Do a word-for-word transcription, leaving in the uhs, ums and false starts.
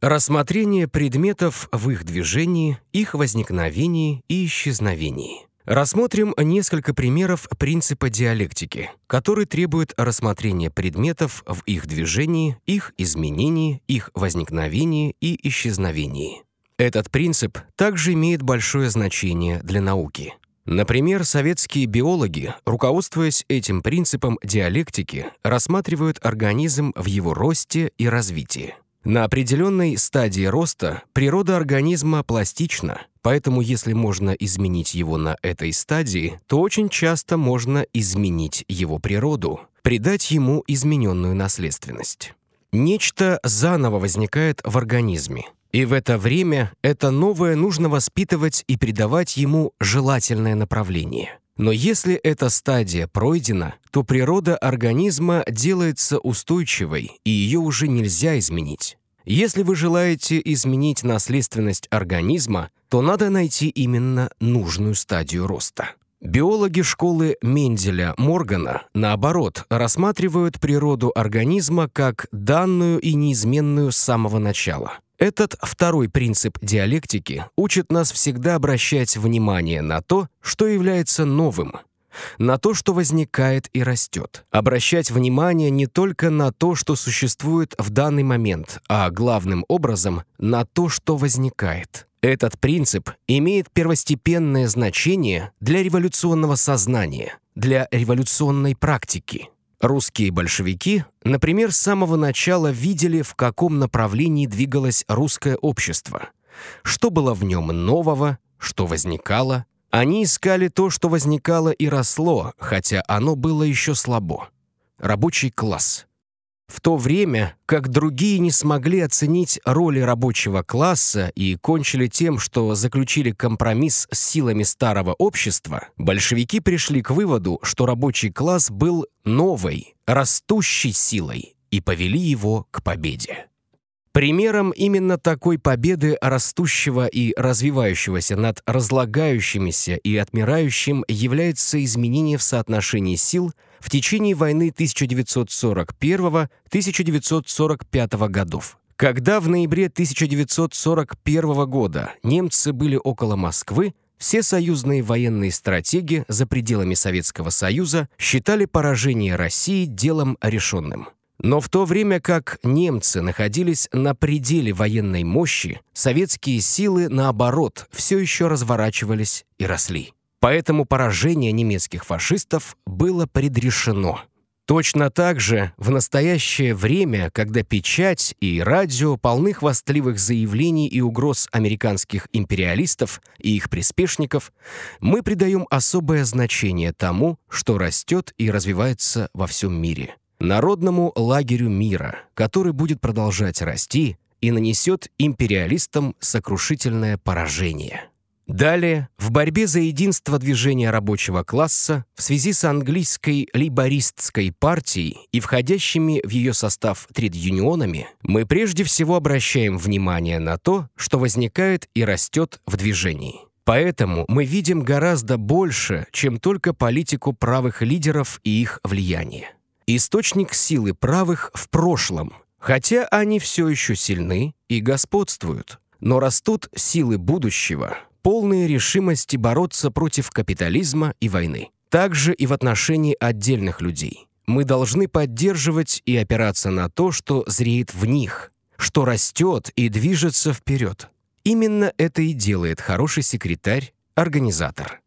Рассмотрение предметов в их движении, их возникновении и исчезновении. Рассмотрим несколько примеров принципа диалектики, который требует рассмотрения предметов в их движении, их изменении, их возникновении и исчезновении. Этот принцип также имеет большое значение для науки. Например, советские биологи, руководствуясь этим принципом диалектики, рассматривают организм в его росте и развитии. На определенной стадии роста природа организма пластична, поэтому если можно изменить его на этой стадии, то очень часто можно изменить его природу, придать ему измененную наследственность. Нечто заново возникает в организме, и в это время это новое нужно воспитывать и придавать ему желательное направление. Но если эта стадия пройдена, то природа организма делается устойчивой, и ее уже нельзя изменить. Если вы желаете изменить наследственность организма, то надо найти именно нужную стадию роста. Биологи школы Менделя-Моргана, наоборот, рассматривают природу организма как данную и неизменную с самого начала. Этот второй принцип диалектики учит нас всегда обращать внимание на то, что является новым, на то, что возникает и растет. Обращать внимание не только на то, что существует в данный момент, а главным образом на то, что возникает. Этот принцип имеет первостепенное значение для революционного сознания, для революционной практики. Русские большевики, например, с самого начала видели, в каком направлении двигалось русское общество, что было в нем нового, что возникало. Они искали то, что возникало и росло, хотя оно было еще слабо. Рабочий класс. В то время, как другие не смогли оценить роли рабочего класса и кончили тем, что заключили компромисс с силами старого общества, большевики пришли к выводу, что рабочий класс был новой, растущей силой, и повели его к победе. Примером именно такой победы растущего и развивающегося над разлагающимися и отмирающим является изменение в соотношении сил в течение войны тысяча девятьсот сорок первого — тысяча девятьсот сорок пятого годов. Когда в ноябре тысяча девятьсот сорок первого года немцы были около Москвы, все союзные военные стратеги за пределами Советского Союза считали поражение России делом решенным. Но в то время как немцы находились на пределе военной мощи, советские силы, наоборот, все еще разворачивались и росли. Поэтому поражение немецких фашистов было предрешено. Точно так же в настоящее время, когда печать и радио полны хвастливых заявлений и угроз американских империалистов и их приспешников, мы придаем особое значение тому, что растет и развивается во всем мире. Народному лагерю мира, который будет продолжать расти и нанесет империалистам сокрушительное поражение. Далее, в борьбе за единство движения рабочего класса в связи с английской лейбористской партией и входящими в ее состав тред-юнионами, мы прежде всего обращаем внимание на то, что возникает и растет в движении. Поэтому мы видим гораздо больше, чем только политику правых лидеров и их влияние. Источник силы правых в прошлом, хотя они все еще сильны и господствуют, но растут силы будущего, полные решимости бороться против капитализма и войны. Также и в отношении отдельных людей. Мы должны поддерживать и опираться на то, что зреет в них, что растет и движется вперед. Именно это и делает хороший секретарь, организатор.